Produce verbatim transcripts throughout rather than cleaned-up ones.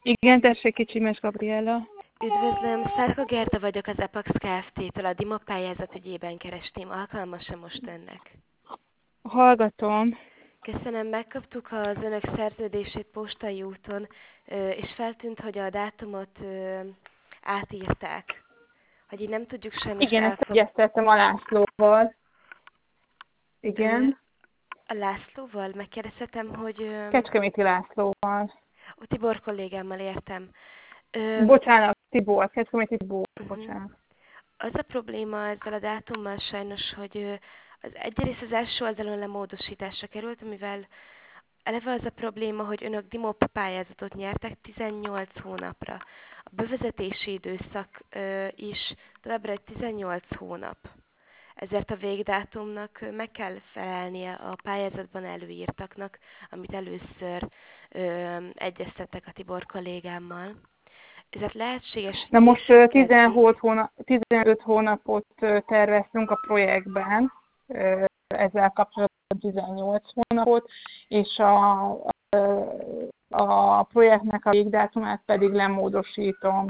Igen, tessék, Kicsimes Gabriella. Üdvözlöm, Szárka Gerda vagyok az Epax Kft-től, a Dima pályázat ügyében keresném. Alkalmas-e most önnek? Hallgatom. Köszönöm, megkaptuk az önök szerződését postai úton, ö, és feltűnt, hogy a dátumot ö, átírták. Hogy így nem tudjuk sajnos Igen, ezt elfog... egyeztettem a Lászlóval. Ö, Igen. a Lászlóval megkérdezhetem, hogy... Ö, Kecskeméti Lászlóval. a Tibor kollégámmal értem. Ö, Bocsánat, Tibor. Kecskeméti Tibor. uh-huh. Bocsánat. Az a probléma ezzel a dátummal sajnos, hogy ö, az egyrészt az első oldalon lemódosításra került, amivel eleve az a probléma, hogy önök DIMOP pályázatot nyertek tizennyolc hónapra. A bevezetési időszak ö, is továbbra egy tizennyolc hónap. Ezért a végdátumnak ö, meg kell felelnie a pályázatban előírtaknak, amit először ö, egyeztettek a Tibor kollégámmal. Ezért lehetséges, Na hogy most később ö, kezdik. tizenhat hónap, tizenöt hónapot ö, terveztünk a projektben, ö, ezzel kapcsolatban tizennyolc hónapot, és a, a, a projektnek a végdátumát pedig lemódosítom.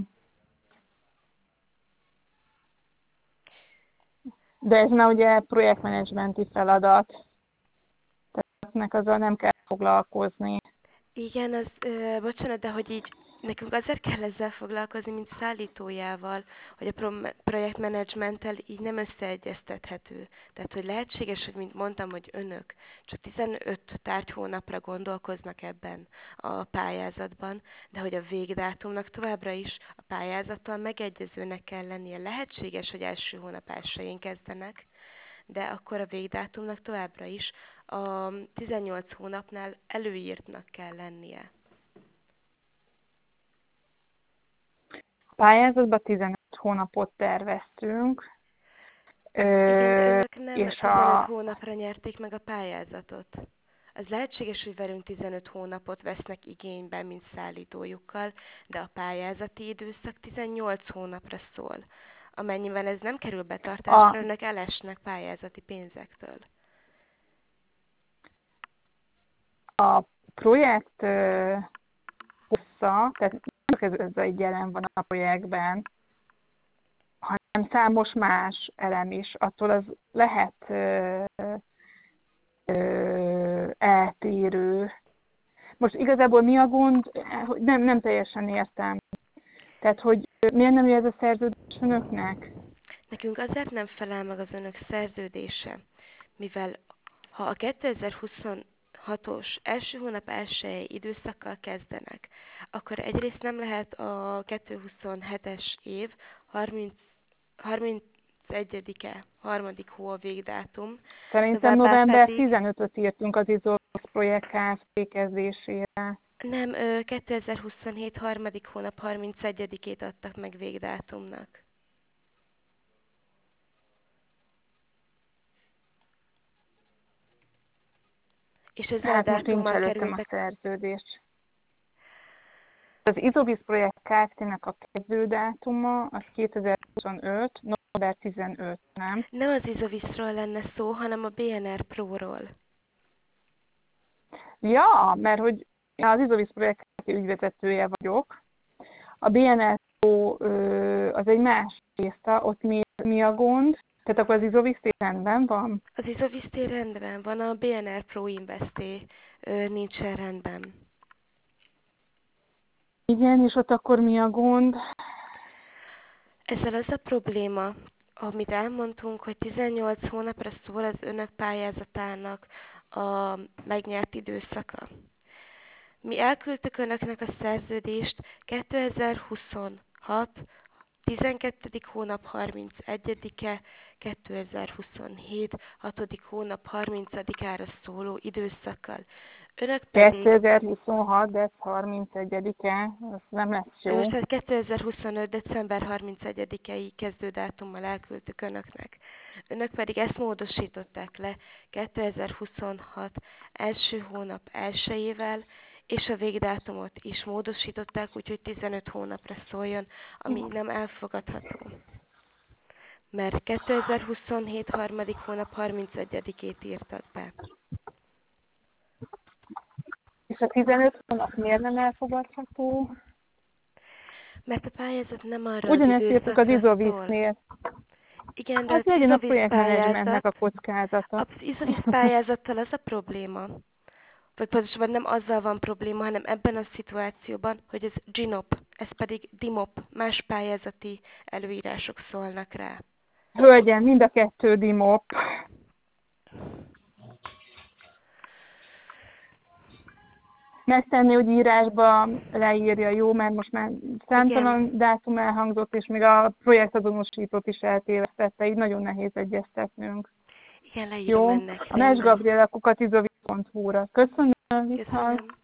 De ez már ugye projektmenedzsmenti feladat, tehát ennek azzal nem kell foglalkozni. Igen, az, ö, bocsánat, de hogy így nekünk azért kell ezzel foglalkozni, mint szállítójával, hogy a pro- projektmenedzsmenttel így nem összeegyeztethető. Tehát, hogy lehetséges, hogy mint mondtam, hogy önök csak tizenöt tárgyhónapra gondolkoznak ebben a pályázatban, de hogy a végdátumnak továbbra is a pályázattal megegyezőnek kell lennie. Lehetséges, hogy első hónap elsőjén kezdenek, de akkor a végdátumnak továbbra is a tizennyolc hónapnál előírtnak kell lennie. A pályázatban tizenöt hónapot terveztünk, Igen, de ö, önök nem és tizenöt a, hónapra nyerték meg a pályázatot. Az lehetséges, hogy velünk tizenöt hónapot vesznek igénybe, mint szállítójukkal, de a pályázati időszak tizennyolc hónapra szól. Amennyiben ez nem kerül a, betartásra, önök elesnek pályázati pénzektől. a projekt ö, hossza, tehát nem csak ez, ez egy jelen van a projektben, hanem számos más elem is, attól az lehet ö, ö, eltérő. Most igazából mi a gond, hogy nem, nem teljesen értem. Tehát, hogy miért nem jön ez a szerződés önöknek? Nekünk azért nem felel meg az önök szerződése, mivel ha a kétezer-huszonhatos első hónap elsője időszakkal kezdenek, akkor egyrészt nem lehet a kétezer-huszonhetes év harminc, harmincegyedike harmadik hó a végdátum, Szerintem továbbá november pedig tizenötöt írtunk az Izoros projekt Kft. Kezdésére. nem, ö, kétezer-huszonhét harmadik hónap harmincegyedikét adtak meg végdátumnak. És ezzel a Hát most nincs dátummal előttem került a be. szerződés. Az Izovis projekt Kft.-nek a kezdődátuma az kétezer-huszonöt. november tizenöt, nem? Nem az Izovisról lenne szó, hanem a bé en er Pro-ról. Ja, mert hogy én az Izovis projekt Kft. Ügyvezetője vagyok. A bé en er Pro ö, az egy más tészta, ott mi, mi a gond? Tehát akkor az Izovis rendben van? Az Izovisté rendben van, a bé en er Pro Investé ö, nincsen rendben. Igen, és ott akkor mi a gond? Ezzel az a probléma, amit elmondtunk, hogy tizennyolc hónapra szól az önök pályázatának a megnyert időszaka. Mi elküldtük önöknek a szerződést kétezer-huszonhat tizenkettedik hónap harmincegyedike, kétezer-huszonhét hatodik hónap harmincadikára szóló időszakkal. Önök pedig kétezer-huszonhat. de harmincegyedike, az nem lesz jó. most a kétezer-huszonöt december harmincegyedikei kezdődátummal elküldtük önöknek. Önök pedig ezt módosították le kétezer-huszonhat első hónap elsőjével, és a végdátumot is módosították, úgyhogy tizenöt hónapra szóljon, ami nem elfogadható. Mert kétezer-huszonhét harmadik hónap harmincegyedikét írtak be. És a tizenöt hónap miért nem elfogadható? Mert a pályázat nem arra az Ugyanezt írtuk az időszakra szól. izovíznél. Igen, de Az az legyen a izovíz projektmenedzsmentnek a pályázat, kockázata. az izovíz pályázattal az a probléma, vagy pontosabban nem azzal van probléma, hanem ebben a szituációban, hogy ez GINOP, ez pedig DIMOP, más pályázati előírások szólnak rá. Hölgyem, mind a kettő dimop. Megtenni, hogy írásba leírja, jó, mert most már számtalan Igen. dátum elhangzott, és még a projektazonosítót is eltévesztette, így nagyon nehéz egyeztetnünk. Igen, leírom Jó? önnek. A Mes Gabriela kukatizovi pont hu-ra. Köszönöm, viszont. Köszönöm.